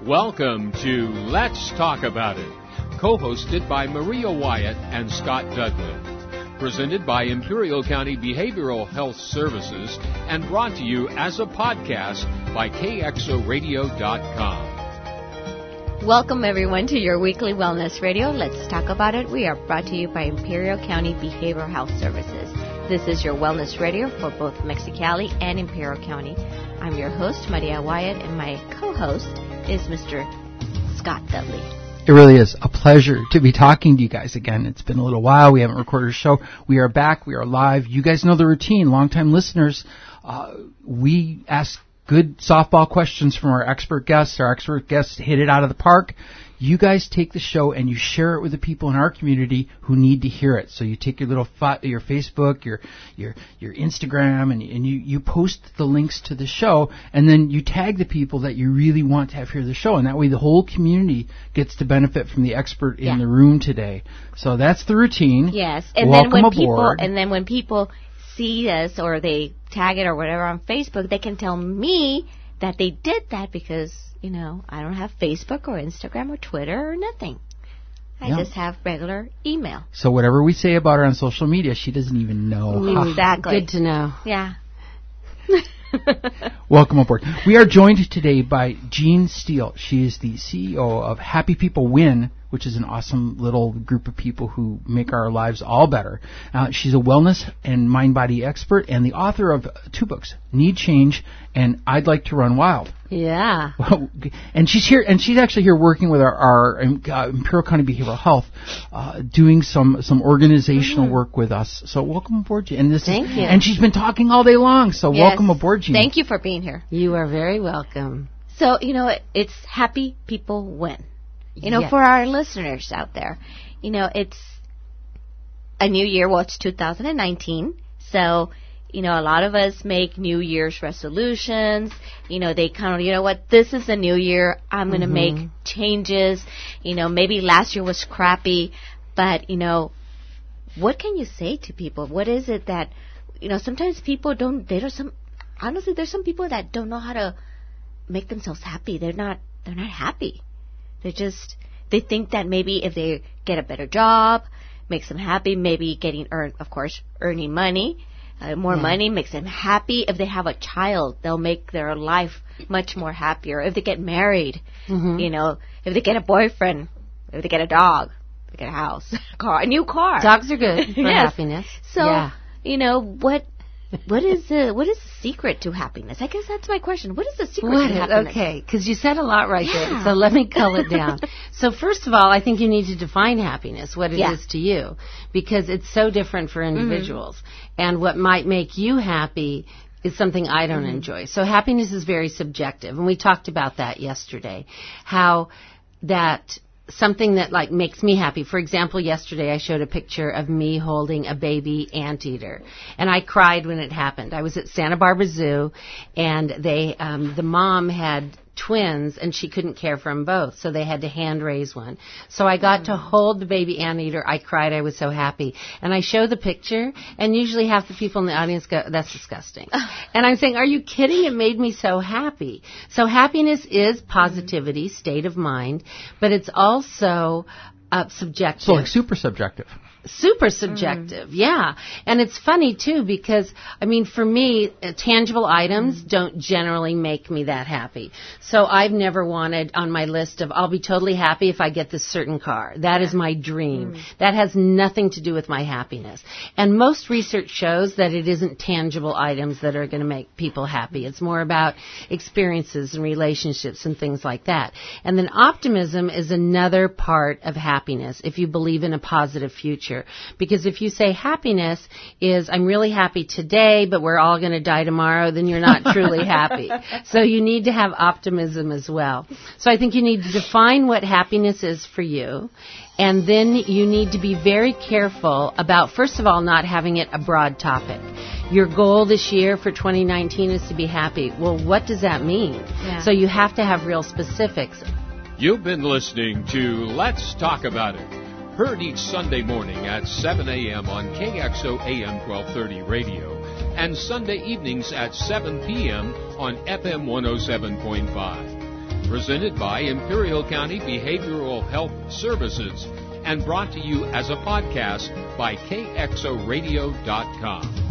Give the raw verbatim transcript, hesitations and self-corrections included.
Welcome to Let's Talk About It, co-hosted by Maria Wyatt and Scott Dudley. Presented by Imperial County Behavioral Health Services and brought to you as a podcast by K X O radio dot com. Welcome, everyone, to your weekly wellness radio. Let's talk about it. We are brought to you by Imperial County Behavioral Health Services. This is your wellness radio for both Mexicali and Imperial County. I'm your host, Maria Wyatt, and my co-host is Mister Scott Dudley. It really is a pleasure to be talking to you guys again. It's been a little while. We haven't recorded a show. We are back. We are live. You guys know the routine. Longtime listeners, uh, we ask good softball questions from our expert guests. Our expert guests hit it out of the park. You guys take the show and you share it with the people in our community who need to hear it. So you take your little fo- your Facebook, your your your Instagram, and, and you, you post the links to the show, and then you tag the people that you really want to have hear the show, and that way the whole community gets to benefit from the expert in yeah. the room today. So that's the routine. Yes, and Welcome then when aboard. people and then when people see us or they tag it or whatever on Facebook, they can tell me that they did that because, you know, I don't have Facebook or Instagram or Twitter or nothing. I yeah. just have regular email. So whatever we say about her on social media, she doesn't even know. Exactly. Good to know. Yeah. Welcome aboard. We are joined today by Jean Steele. She is the C E O of Happy People Win, which is an awesome little group of people who make our lives all better. Uh, she's a wellness and mind-body expert and the author of two books, Need Change and I'd Like to Run Wild. Yeah. And she's here, and she's actually here working with our, our uh, Imperial County Behavioral Health, uh, doing some, some organizational mm-hmm. work with us. So welcome aboard, Jean. And this Thank is, you. And she's been talking all day long, so yes. welcome aboard, Jean. Thank you for being here. You are very welcome. So, you know, it's Happy People Win. You know, yes. for our listeners out there, you know, it's a new year. Well, it's two thousand nineteen. So, you know, a lot of us make New Year's resolutions. You know, they kind of, you know what, this is the new year. I'm going to mm-hmm. make changes. You know, maybe last year was crappy. But, you know, what can you say to people? What is it that, you know, sometimes people don't, they don't, some, honestly, there's some people that don't know how to make themselves happy. They're not, they're not happy. They just, they think that maybe if they get a better job, makes them happy, maybe getting, earn, of course, earning money, uh, more yeah. money makes them happy. If they have a child, they'll make their life much more happier. If they get married, mm-hmm. you know, if they get a boyfriend, if they get a dog, if they get a house, a car, a new car. Dogs are good for yes. happiness. So, yeah. you know, what... What is the what is the secret to happiness? I guess that's my question. What is the secret what, to happiness? Okay, because you said a lot right yeah. there. So let me cull it down. So first of all, I think you need to define happiness, what it yeah. is to you, because it's so different for individuals. Mm-hmm. And what might make you happy is something I don't mm-hmm. enjoy. So happiness is very subjective, and we talked about that yesterday. How that something that like makes me happy. For example, yesterday I showed a picture of me holding a baby anteater, and I cried when it happened. I was at Santa Barbara Zoo, and they um, the mom had twins, and she couldn't care for them both, so they had to hand raise one. So I got mm-hmm. to hold the baby anteater. I cried. I was so happy. And I show the picture, and usually half the people in the audience go, "That's disgusting." And I'm saying, are you kidding? It made me so happy. So happiness is positivity, mm-hmm. state of mind, but it's also uh, subjective. So like super subjective. Super subjective, mm. yeah. And it's funny, too, because, I mean, for me, uh, tangible items mm. don't generally make me that happy. So I've never wanted on my list of, I'll be totally happy if I get this certain car. That yeah. is my dream. Mm. That has nothing to do with my happiness. And most research shows that it isn't tangible items that are going to make people happy. It's more about experiences and relationships and things like that. And then optimism is another part of happiness, if you believe in a positive future. Because if you say happiness is, I'm really happy today, but we're all going to die tomorrow, then you're not truly happy. So you need to have optimism as well. So I think you need to define what happiness is for you. And then you need to be very careful about, first of all, not having it a broad topic. Your goal this year for twenty nineteen is to be happy. Well, what does that mean? Yeah. So you have to have real specifics. You've been listening to Let's Talk About It. Heard each Sunday morning at seven a.m. on K X O A M twelve thirty radio and Sunday evenings at seven p.m. on F M one oh seven point five. Presented by Imperial County Behavioral Health Services and brought to you as a podcast by K X O radio dot com.